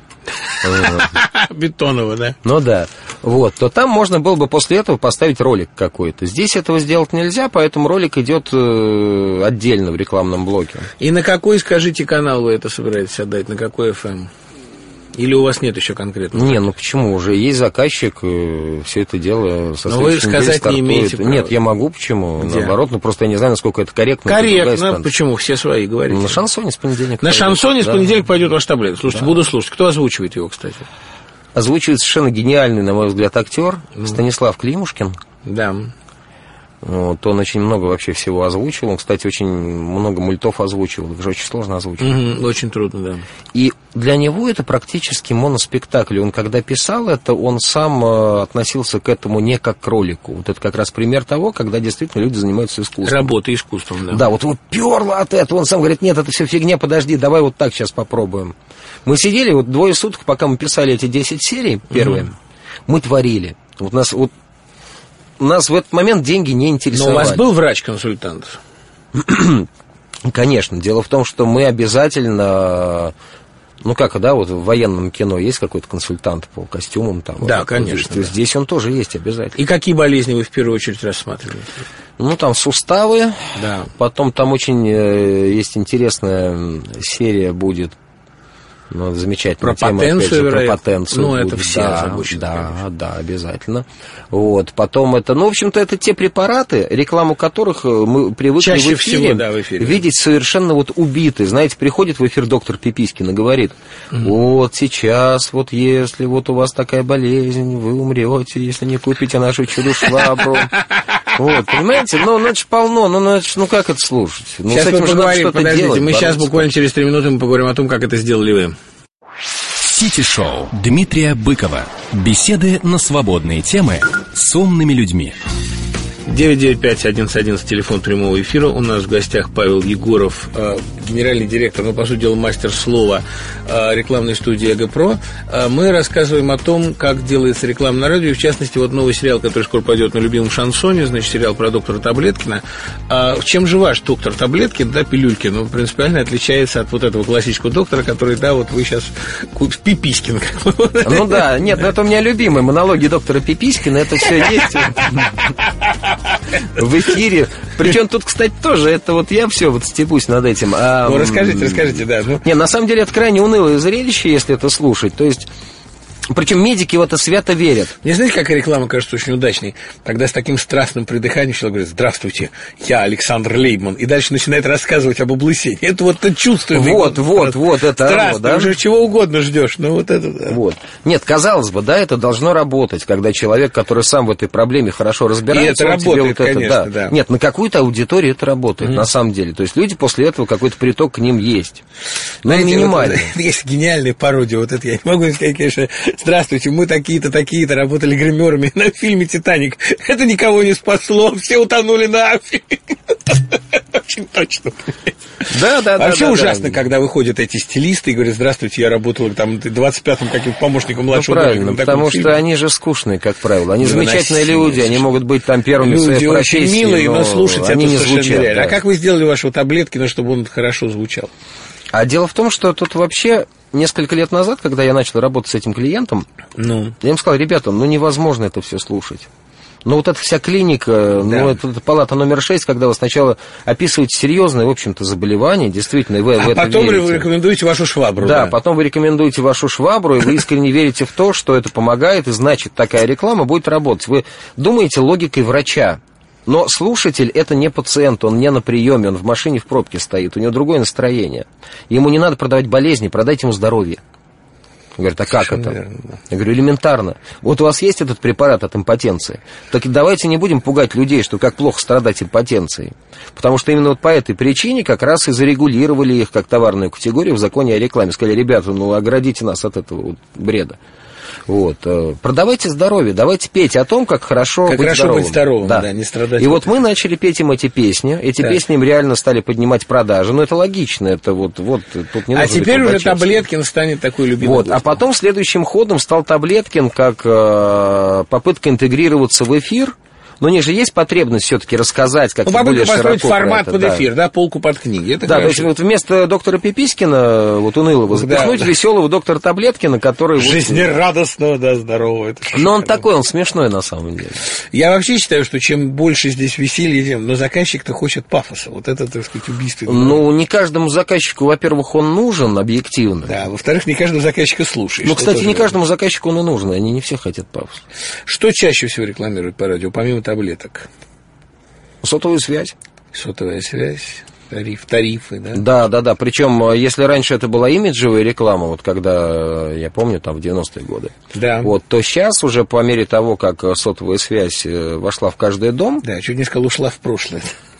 Бетонова, да? Ну да. Вот, то там можно было бы после этого поставить ролик какой-то. Здесь этого сделать нельзя, поэтому ролик идет отдельно в рекламном блоке. И на какой, скажите, канал вы это собираетесь отдать? На какой FM? Или у вас нет еще конкретного? Не, почему? Уже есть заказчик, все это дело со следующей недели сказать не имеете права. Нет, я могу, почему? Где? Наоборот, просто я не знаю, насколько это корректно. Корректно, почему? Все свои говорите. На шансоне с понедельника. На шансоне с понедельника пойдет ваш таблет. Слушайте, буду слушать. Кто озвучивает его, кстати? Озвучивает совершенно гениальный, на мой взгляд, актер Станислав Климушкин. Да. Вот, он очень много вообще всего озвучил. Он, кстати, очень много мультов озвучивал. Их же очень сложно озвучивать. Очень трудно, да. И для него это практически моноспектакль. Он, когда писал это, он сам относился к этому не как к ролику. Вот это как раз пример того, когда действительно люди занимаются искусством. Работа искусством, да. Да, вот его перло от этого. Он сам говорит, нет, это все фигня, подожди, давай вот так сейчас попробуем. Мы сидели 2 суток, пока мы писали эти 10 серий первые, мы творили. Нас в этот момент деньги не интересовали. Но у вас был врач-консультант? Конечно. Дело в том, что мы обязательно... в военном кино есть какой-то консультант по костюмам? Там, да, конечно. Здесь он тоже есть обязательно. И какие болезни вы в первую очередь рассматриваете? Там суставы. Да. Потом там очень есть интересная серия будет. Замечательная про тема, потенцию, опять же, про потенцию. Это все озабочено. Да, обязательно. Вот. Потом это, в общем-то, это те препараты, рекламу которых мы привыкли чаще в эфире видеть совершенно убитые. Знаете, приходит в эфир доктор Пипискин и говорит, вот сейчас, если у вас такая болезнь, вы умрете, если не купите нашу чудо-швабру. Вот, понимаете? Это же полно, как это слушать? Сейчас мы поговорим, подождите, мы сейчас буквально через 3 минуты мы поговорим о том, как это сделали вы. Сити-шоу Дмитрия Быкова. Беседы на свободные темы с умными людьми. 995-1111, телефон прямого эфира. У нас в гостях Павел Егоров, генеральный директор, по сути дела, мастер слова рекламной студии «ЭГО-ПРО». Мы рассказываем о том, как делается реклама на радио. В частности, вот новый сериал, который скоро пойдет на любимом шансоне, значит, сериал про доктора Таблеткина. Чем же ваш доктор Таблеткин, да, Пилюлькин, принципиально отличается от вот этого классического доктора, который, да, вот вы сейчас... Пиписькин. Ну да, нет, это у меня любимые монологи доктора Пиписькина, это все есть в эфире. Причем тут, кстати, тоже, это вот я все вот степусь над этим. Ну, расскажите, да. Не, на самом деле, это крайне унылое зрелище, если это слушать. То есть... Причем медики в это свято верят. Мне знаете, какая реклама кажется очень удачной? Когда с таким страстным придыханием человек говорит: здравствуйте, я Александр Лейбман. И дальше начинает рассказывать об облысении. Это вот это чувство. Вот, это страстно, да? Уже чего угодно ждешь. Ну, вот это, да. Вот. Нет, казалось бы, да, это должно работать, когда человек, который сам в этой проблеме хорошо разбирается... И это работает, вот конечно, это, да. Нет, на какую-то аудиторию это работает, на самом деле. То есть люди после этого, какой-то приток к ним есть. Но минимальный. Вот, есть гениальная пародия. Вот это я не могу сказать, конечно... Здравствуйте, мы такие-то, работали гримерами на фильме «Титаник». Это никого не спасло, все утонули нафиг. Очень точно. Да. Вообще ужасно, когда выходят эти стилисты и говорят: здравствуйте, я работал там 25-м каким-то помощником младшего. Правильно, потому что они же скучные, как правило. Они замечательные люди, они могут быть там первыми в своей профессии. Люди очень милые, но слушать это не совершенно звучат. нереально. А как вы сделали вашего Таблеткина, чтобы он хорошо звучал? А дело в том, что тут вообще несколько лет назад, когда я начал работать с этим клиентом, я им сказал: ребята, невозможно это все слушать. Вот эта вся клиника, это палата номер 6, когда вы сначала описываете серьезное, в общем-то, заболевание, действительно, и вы в это потом верите. Вы рекомендуете вашу швабру. Да, потом вы рекомендуете вашу швабру, и вы искренне верите в то, что это помогает, и значит, такая реклама будет работать. Вы думаете логикой врача. Но слушатель – это не пациент, он не на приеме, он в машине в пробке стоит, у него другое настроение. Ему не надо продавать болезни, продайте ему здоровье. Говорят: а как это? Верно. Я говорю: элементарно. Вот у вас есть этот препарат от импотенции, так давайте не будем пугать людей, что как плохо страдать импотенцией. Потому что именно вот по этой причине как раз и зарегулировали их как товарную категорию в законе о рекламе. Сказали: ребята, оградите нас от этого вот бреда. Вот. Продавайте здоровье, давайте петь о том, как хорошо быть здоровым. Да, не страдать. И вот мы начали петь им эти песни. Эти песни им реально стали поднимать продажи. Но это логично, это вот тут не нужно. А теперь уже Таблеткин станет такой любимый. Вот. А потом следующим ходом стал Таблеткин как попытка интегрироваться в эфир. Но у них же есть потребность все-таки рассказать, как более широко. Построить формат под эфир, полку под книги. Это то есть вот вместо доктора Пиписькина, унылого, запихнуть веселого доктора Таблеткина, который... Жизнерадостного, здорового. Но он такой, он смешной на самом деле. Я вообще считаю, что чем больше здесь веселья, тем... Но заказчик-то хочет пафоса. Вот это, так сказать, убийство. Не каждому заказчику, во-первых, он нужен объективно. Да, во-вторых, не каждого заказчика слушаешь. Кстати, не каждому заказчику он и нужен, они не все хотят пафоса. Что чаще всего рекламируют по радио, помимо таблеток? Сотовую связь. Сотовая связь, тарифы, да? Да. Причем, если раньше это была имиджевая реклама, вот когда, я помню, там в 90-е годы, то сейчас уже по мере того, как сотовая связь вошла в каждый дом... Да, чуть не сказал, ушла в прошлое.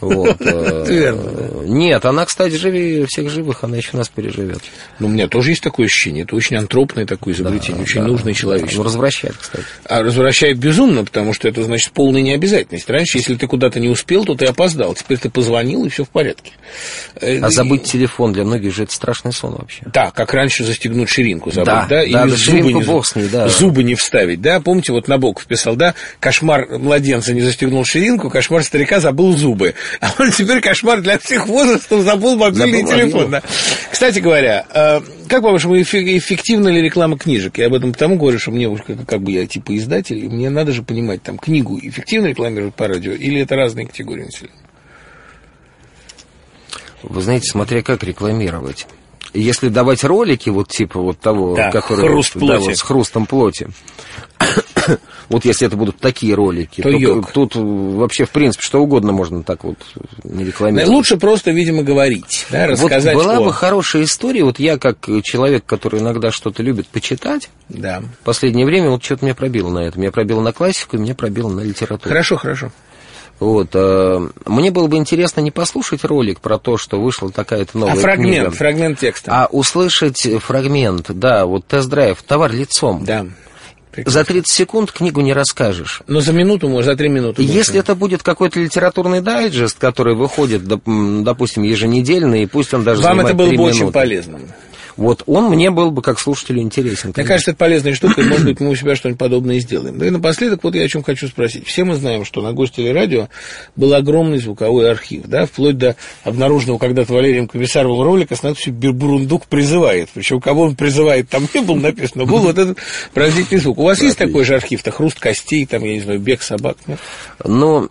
Верно. Нет, она, кстати, живее всех живых, она еще нас переживет. У меня тоже есть такое ощущение. Это очень антропное такое изобретение, очень нужное человечеству. Развращает, кстати. А развращает безумно, потому что это значит полная необязательность. Раньше, если ты куда-то не успел, то ты опоздал. Теперь ты позвонил, и все в порядке. А забыть телефон для многих же это страшный сон вообще. Да, как раньше застегнуть ширинку забыть, да? Или зубы не вставить, да? Помните, вот Набоков писал, да? Кошмар младенца не застегнул ширинку, кошмар старика забыл зубы. А он теперь кошмар для всех возрастов, забыл мобильный телефон. Да. Кстати говоря, как, по-вашему, эффективна ли реклама книжек? Я об этом потому говорю, что мне, как бы я типа издатель, и мне надо же понимать, там, книгу эффективно рекламируют по радио, или это разные категории населения? Вы знаете, смотря как рекламировать. Если давать ролики, того, который... Хруст плоти. С хрустом плоти. Вот если это будут такие ролики, то тут вообще, в принципе, что угодно можно так не рекламировать. Лучше просто, видимо, говорить, да, рассказать. Была бы хорошая история, я как человек, который иногда что-то любит почитать, в последнее время что-то меня пробило на это. Меня пробило на классику, и меня пробило на литературу. Хорошо. Вот. Мне было бы интересно не послушать ролик про то, что вышла такая-то новая книга. Фрагмент текста. А услышать фрагмент, да, вот тест-драйв, товар лицом. Да. Прекрасно. За 30 секунд книгу не расскажешь. Но за минуту, может, за 3 минуты. Если это будет какой-то литературный дайджест, который выходит, допустим, еженедельно, и пусть он даже вам занимает 3 минуты. Вам это было бы очень полезно. Вот он мне был бы, как слушателю, интересен. Мне кажется, это полезная штука, и, может быть, мы у себя что-нибудь подобное сделаем. Да и напоследок, вот я о чем хочу спросить. Все мы знаем, что на Гостелерадио был огромный звуковой архив, да, вплоть до обнаруженного когда-то Валерием Комиссаровым ролика с надписью «Бурундук призывает». Причем, кого он призывает, там не было написано, был вот этот пронзительный звук. У вас есть такой же архив-то, хруст костей, там, я не знаю, бег собак? Нет? Ну...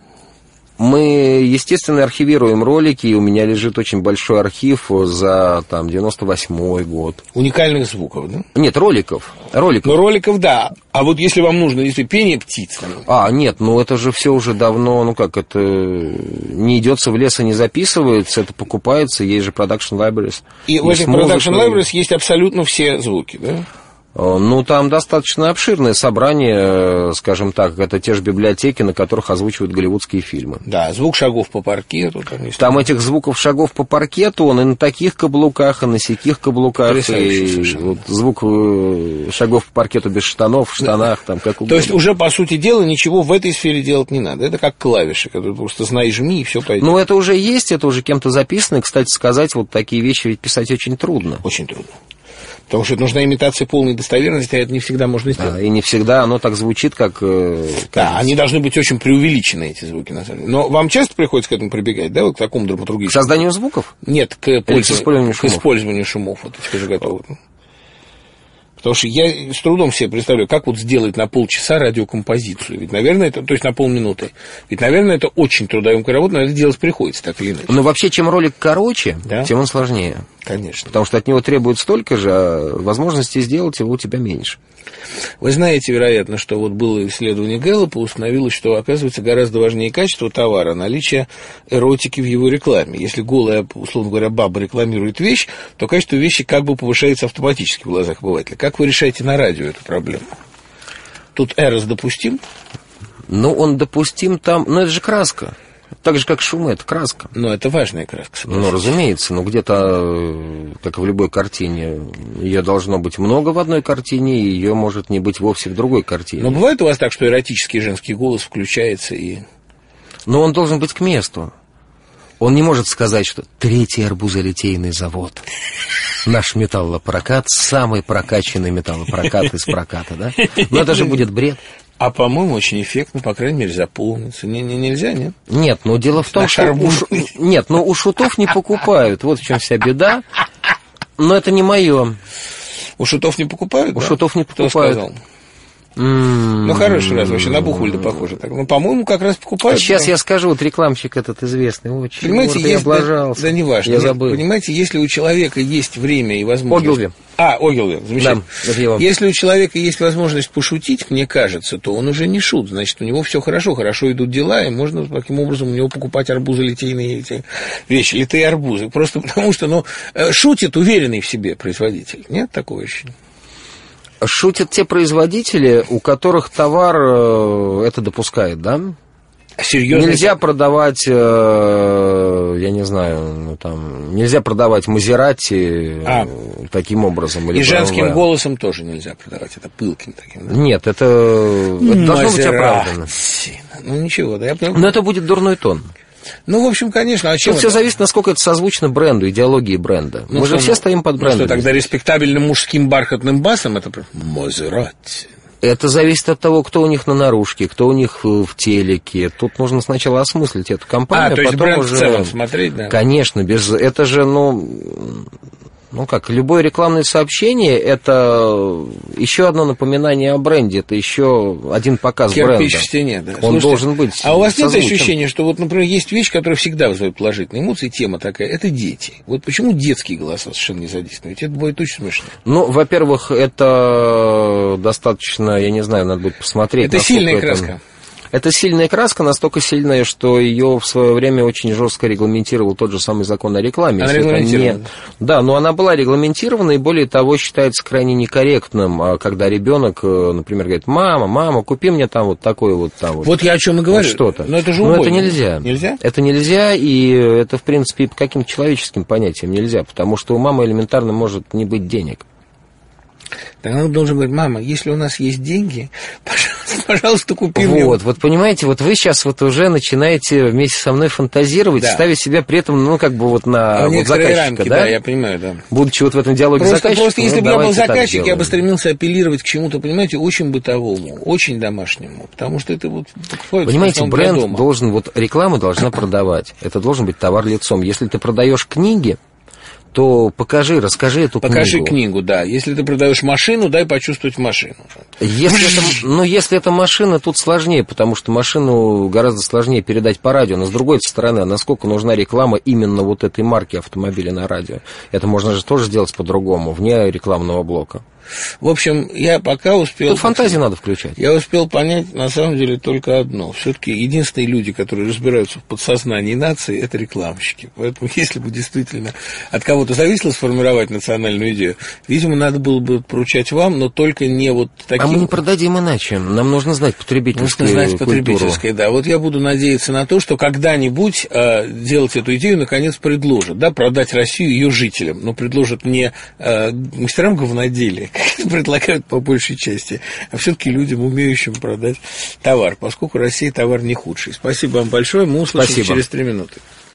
Мы, естественно, архивируем ролики, и у меня лежит очень большой архив за, там, 98-й год. Уникальных звуков, да? Нет, роликов. Ну, роликов, да. А вот если вам нужно, если пение птиц... Нет, ну это же все уже давно, ну как, это не идется в лес и не записывается, это покупается, есть же Production Libraries. И в этих Production Libraries есть абсолютно все звуки, да? Ну, там достаточно обширное собрание, скажем так, это те же библиотеки, на которых озвучивают голливудские фильмы. Да, звук шагов по паркету. Там этих звуков шагов по паркету, он и на таких каблуках, и на сяких каблуках, и вот звук шагов по паркету без штанов, в штанах, там, как угодно. То есть, уже, по сути дела, ничего в этой сфере делать не надо. Это как клавиши, которые просто знай, жми, и все пойдет. Ну, это уже есть, это уже кем-то записано, и, кстати сказать, вот такие вещи ведь писать очень трудно. Очень трудно. Потому что нужна имитация полной достоверности, а это не всегда можно сделать. Да, и не всегда оно так звучит, как... Да, они должны быть очень преувеличены, эти звуки, на самом деле. Но вам часто приходится к этому прибегать, да, вот к такому драматургическому? К созданию звуков? Нет, к использованию шумов. Вот этих уже готовых. Потому что я с трудом себе представляю, как вот сделать на полчаса радиокомпозицию. Ведь, наверное, это, то есть на полминуты. Ведь, наверное, это очень трудоемкая работа, но это делать приходится, так или иначе. Но вообще, чем ролик короче, да? тем он сложнее. Конечно. Потому что от него требует столько же, а возможностей сделать его у тебя меньше. Вы знаете, вероятно, что вот было исследование Гэллопа, установилось, что, оказывается, гораздо важнее качество товара, наличие эротики в его рекламе. Если голая, условно говоря, баба рекламирует вещь, то качество вещи как бы повышается автоматически в глазах обывателя. Как вы решаете на радио эту проблему? Тут эрос допустим? Ну, он допустим там... Но это же краска. Так же, как шум, это краска. Но это важная краска. Ну, разумеется, но где-то, как и в любой картине, ее должно быть много в одной картине, и ее может не быть вовсе в другой картине. Но бывает у вас так, что эротический женский голос включается и... Но он должен быть к месту. Он не может сказать, что третий арбузолитейный завод. Наш металлопрокат, самый прокачанный металлопрокат из проката, да? Но это же будет бред. А, по-моему, очень эффектно, по крайней мере, заполнится. Нельзя, нет? Нет, но дело в том, что... Нет, но у шутов не покупают. Вот в чем вся беда. Но это не мое. У шутов не покупают? У шутов не покупают. Кто сказал? Ну, хороший раз, вообще на Бухвальда похоже. Так. Ну, по-моему, как раз покупают. Сейчас я скажу, вот рекламщик этот известный, очень. Понимаете, я облажался. Да не важно. Я забыл. Понимаете, если у человека есть время и возможность... Огилви. Огилви, замечательно. Да, если у человека есть возможность пошутить, мне кажется, то он уже не шут. Значит, у него все хорошо идут дела, и можно таким образом у него покупать арбузолитейные эти вещи, литые арбузы. Просто потому что, шутит уверенный в себе производитель. Нет такого ощущения? Шутят те производители, у которых товар это допускает, да? Серьезно? Нельзя продавать, я не знаю, нельзя продавать Мазерати таким образом. И женским голосом тоже нельзя продавать, это пылким таким. Да? Нет, это должно быть оправдано. Ну ничего, да, я понимаю. Но это будет дурной тон. Ну, в общем, конечно. Тут все зависит, насколько это созвучно бренду, идеологии бренда. Мы же все стоим под брендом. Что тогда респектабельным мужским бархатным басом это Мазерати. Это зависит от того, кто у них на наружке, кто у них в телеке. Тут нужно сначала осмыслить эту компанию, то есть потом бренд уже... в целом смотреть, да? Конечно, это же, любое рекламное сообщение, это еще одно напоминание о бренде, это еще один показ бренда. Кирпич в стене, да. Он должен быть А у вас нет созвучен. ощущения, что вот, например, есть вещь, которая всегда вызывает положительные эмоции, тема такая, это дети. Вот почему детские голоса совершенно не задействованы? Ведь это будет очень смешно. Ну, во-первых, это достаточно, я не знаю, надо будет посмотреть. Это сильная краска. Это сильная краска, настолько сильная, что ее в свое время очень жестко регламентировал тот же самый закон о рекламе. Она регламентирована? Да, но она была регламентирована, и более того, считается крайне некорректным, когда ребенок, например, говорит: мама, купи мне там вот такой вот там вот. Вот я о чем и говорю. Вот что-то. Но это же Но убойно. это нельзя. Нельзя? Это нельзя, и это, в принципе, по каким-то человеческим понятиям нельзя, потому что у мамы элементарно может не быть денег. Тогда он должен говорить: мама, если у нас есть деньги, пожалуйста, купи мне. Вот понимаете, вот вы сейчас вот уже начинаете вместе со мной фантазировать, ставя себя при этом, ну, как бы вот на вот заказчика, рамки, да? Я понимаю, да. Будучи вот в этом диалоге заказчика. Просто если бы я был заказчик, я бы стремился апеллировать к чему-то, понимаете, очень бытовому, очень домашнему, потому что это вот... Понимаете, бренд должен, вот реклама должна продавать, это должен быть товар лицом. Если ты продаешь книги, то расскажи эту книгу. Покажи книгу, да. Если ты продаешь машину, дай почувствовать машину. Если это машина, тут сложнее, потому что машину гораздо сложнее передать по радио. Но с другой стороны, насколько нужна реклама именно вот этой марки автомобиля на радио? Это можно же тоже сделать по-другому, вне рекламного блока. В общем, я пока успел... Тут фантазию надо включать. Я успел понять, на самом деле, только одно. Все-таки единственные люди, которые разбираются в подсознании нации, это рекламщики. Поэтому, если бы действительно от кого-то зависело сформировать национальную идею, видимо, надо было бы поручать вам, но только не вот таким... А мы не продадим иначе. Нам нужно знать потребительскую культуру. Нужно знать потребительское, да. Вот я буду надеяться на то, что когда-нибудь делать эту идею, наконец, предложат. Да, продать Россию ее жителям. Но предложат не мастерам говноделия, как предлагают по большей части, а все-таки людям, умеющим продать товар, поскольку Россия товар не худший. Спасибо вам большое, мы услышимся через 3 минуты.